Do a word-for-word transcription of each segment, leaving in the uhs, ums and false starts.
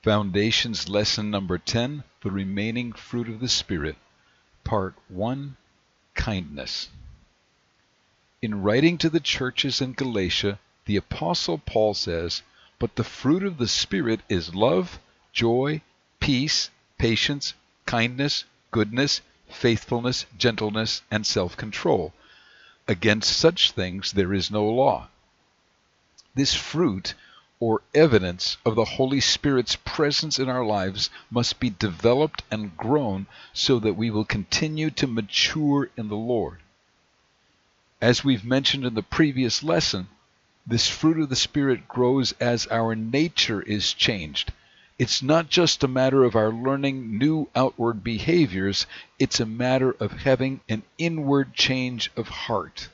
Foundations Lesson Number ten, The Remaining Fruit of the Spirit, Part one, Kindness. In writing to the churches in Galatia, the Apostle Paul says, "But the fruit of the Spirit is love, joy, peace, patience, kindness, goodness, faithfulness, gentleness, and self-control. Against such things there is no law." This fruit, or evidence of the Holy Spirit's presence in our lives, must be developed and grown so that we will continue to mature in the Lord. As we've mentioned in the previous lesson, this fruit of the Spirit grows as our nature is changed. It's not just a matter of our learning new outward behaviors, it's a matter of having an inward change of heart.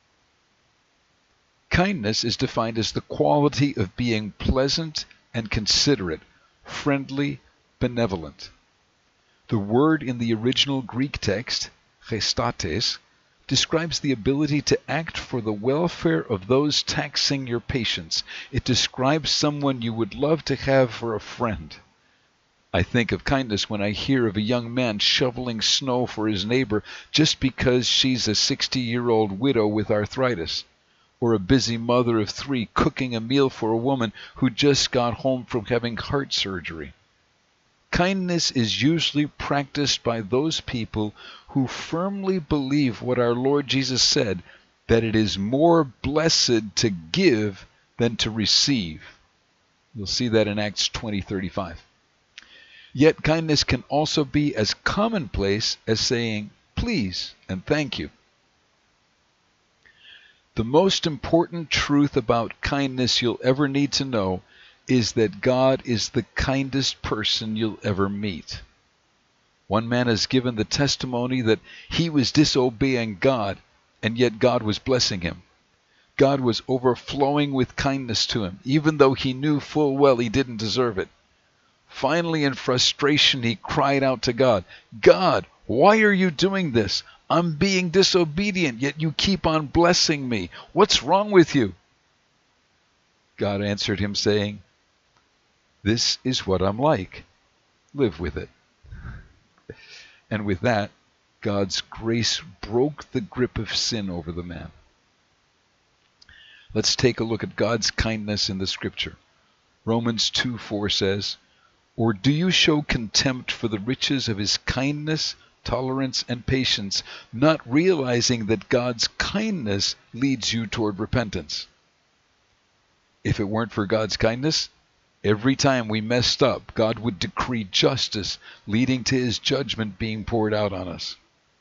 Kindness is defined as the quality of being pleasant and considerate, friendly, benevolent. The word in the original Greek text, chestates, describes the ability to act for the welfare of those taxing your patience. It describes someone you would love to have for a friend. I think of kindness when I hear of a young man shoveling snow for his neighbor just because she's a sixty-year-old widow with arthritis, or a busy mother of three cooking a meal for a woman who just got home from having heart surgery. Kindness is usually practiced by those people who firmly believe what our Lord Jesus said, that it is more blessed to give than to receive. You'll see that in Acts twenty thirty-five. Yet kindness can also be as commonplace as saying please and thank you. The most important truth about kindness you'll ever need to know is that God is the kindest person you'll ever meet. One man has given the testimony that he was disobeying God, and yet God was blessing him. God was overflowing with kindness to him, even though he knew full well he didn't deserve it. Finally, in frustration, he cried out to God, "God, why are you doing this? I'm being disobedient, yet you keep on blessing me. What's wrong with you?" God answered him saying, "This is what I'm like. Live with it." And with that, God's grace broke the grip of sin over the man. Let's take a look at God's kindness in the Scripture. Romans two four says, "Or do you show contempt for the riches of his kindness, tolerance, and patience, not realizing that God's kindness leads you toward repentance?" If it weren't for God's kindness, every time we messed up, God would decree justice, leading to his judgment being poured out on us.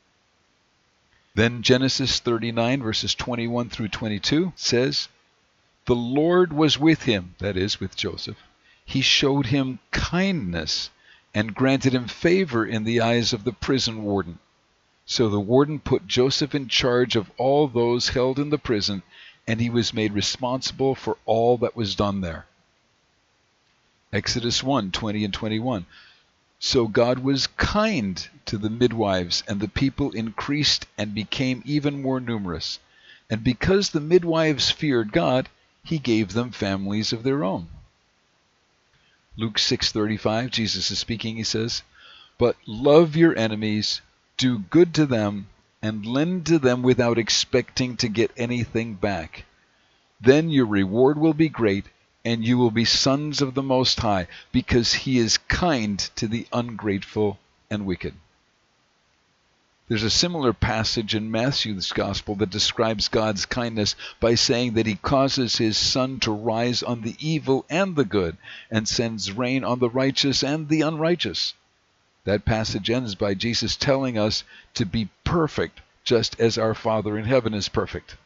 Then Genesis thirty-nine, verses twenty-one through twenty-two says, "The Lord was with him," that is, with Joseph. "He showed him kindness and granted him favor in the eyes of the prison warden. So the warden put Joseph in charge of all those held in the prison, and he was made responsible for all that was done there." Exodus one twenty and twenty-one. "So God was kind to the midwives, and the people increased and became even more numerous. And because the midwives feared God, he gave them families of their own." Luke six thirty-five, Jesus is speaking, he says, "But love your enemies, do good to them, and lend to them without expecting to get anything back. Then your reward will be great, and you will be sons of the Most High, because he is kind to the ungrateful and wicked." There's a similar passage in Matthew's Gospel that describes God's kindness by saying that he causes his sun to rise on the evil and the good, and sends rain on the righteous and the unrighteous. That passage ends by Jesus telling us to be perfect, just as our Father in heaven is perfect.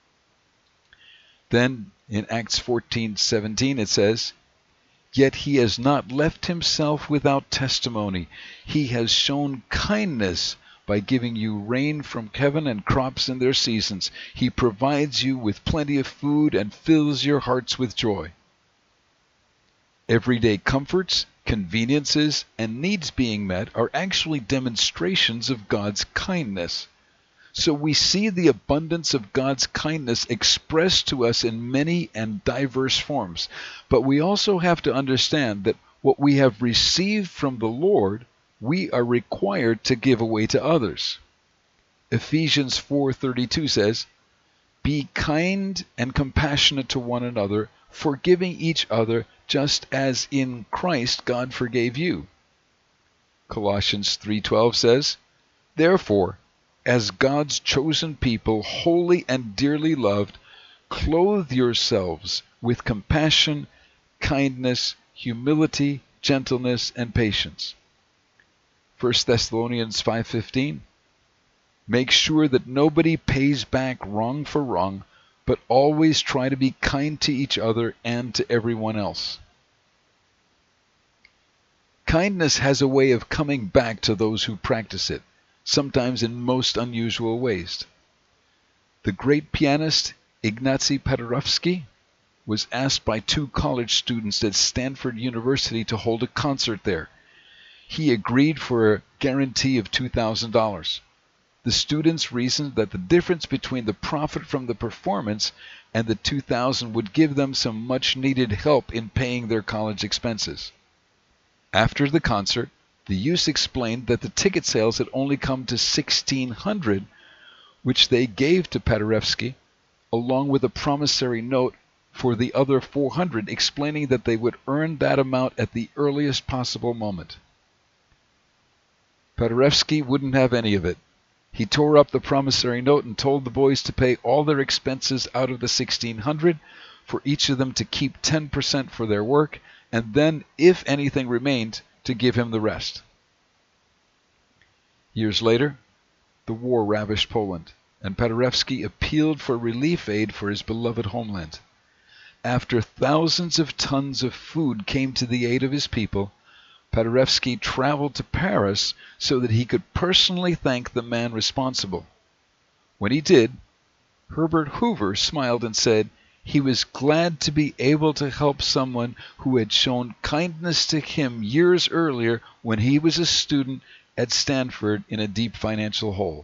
Then in Acts fourteen seventeen it says, "Yet he has not left himself without testimony. He has shown kindness by giving you rain from heaven and crops in their seasons. He provides you with plenty of food and fills your hearts with joy." Everyday comforts, conveniences, and needs being met are actually demonstrations of God's kindness. So we see the abundance of God's kindness expressed to us in many and diverse forms. But we also have to understand that What we have received from the Lord, we are required to give away to others. Ephesians four thirty-two says, "Be kind and compassionate to one another, forgiving each other, just as in Christ God forgave you." Colossians three twelve says, "Therefore, as God's chosen people, holy and dearly loved, clothe yourselves with compassion, kindness, humility, gentleness, and patience." First Thessalonians five fifteen, "Make sure that nobody pays back wrong for wrong, but always try to be kind to each other and to everyone else." Kindness has a way of coming back to those who practice it, sometimes in most unusual ways. The great pianist Ignacy Paderewski was asked by two college students at Stanford University to hold a concert there. He agreed for a guarantee of two thousand dollars. The students reasoned that the difference between the profit from the performance and the two thousand dollars would give them some much-needed help in paying their college expenses. After the concert, the youths explained that the ticket sales had only come to sixteen hundred dollars, which they gave to Paderewski, along with a promissory note for the other four hundred dollars, explaining that they would earn that amount at the earliest possible moment. Paderewski wouldn't have any of it. He tore up the promissory note and told the boys to pay all their expenses out of the sixteen hundred dollars, for each of them to keep ten percent for their work, and then, if anything remained, to give him the rest. Years later, the war ravished Poland, and Paderewski appealed for relief aid for his beloved homeland. After thousands of tons of food came to the aid of his people, Paderewski traveled to Paris so that he could personally thank the man responsible. When he did, Herbert Hoover smiled and said he was glad to be able to help someone who had shown kindness to him years earlier when he was a student at Stanford in a deep financial hole.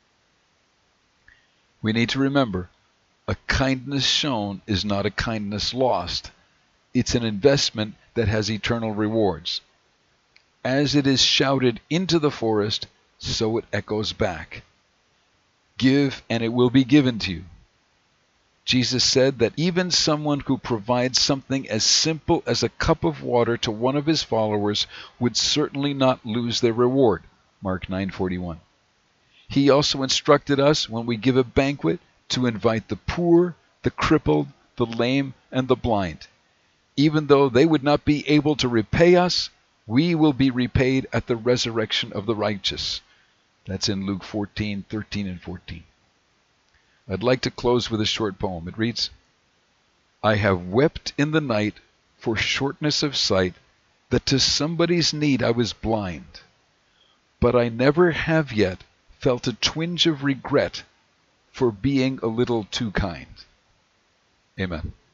We need to remember, a kindness shown is not a kindness lost. It's an investment that has eternal rewards. As it is shouted into the forest, so it echoes back. Give, and it will be given to you. Jesus said that even someone who provides something as simple as a cup of water to one of his followers would certainly not lose their reward. Mark nine forty-one. He also instructed us when we give a banquet to invite the poor, the crippled, the lame, and the blind. Even though they would not be able to repay us, we will be repaid at the resurrection of the righteous. That's in Luke fourteen thirteen and fourteen. I'd like to close with a short poem. It reads, "I have wept in the night for shortness of sight, that to somebody's need I was blind. But I never have yet felt a twinge of regret for being a little too kind." Amen.